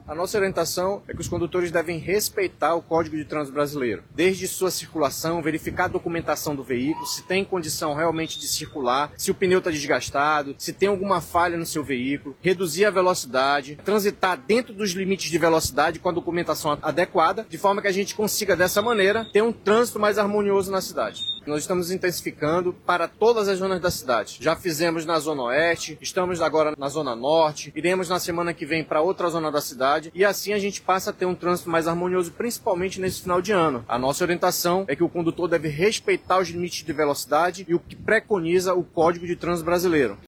A nossa orientação é que os condutores devem respeitar o Código de Trânsito Brasileiro, desde sua circulação, verificar a documentação do veículo, se tem condição realmente de circular, se o pneu está desgastado, se tem alguma falha no seu veículo, reduzir a velocidade, transitar dentro dos limites de velocidade com a documentação adequada, de forma que a gente consiga, dessa maneira, ter um trânsito mais harmonioso na cidade. Nós estamos intensificando para todas as zonas da cidade. Já fizemos na Zona Oeste, estamos agora na Zona Norte, iremos na semana que vem para outra zona da cidade e assim a gente passa a ter um trânsito mais harmonioso, principalmente nesse final de ano. A nossa orientação é que o condutor deve respeitar os limites de velocidade e o que preconiza o Código de Trânsito Brasileiro.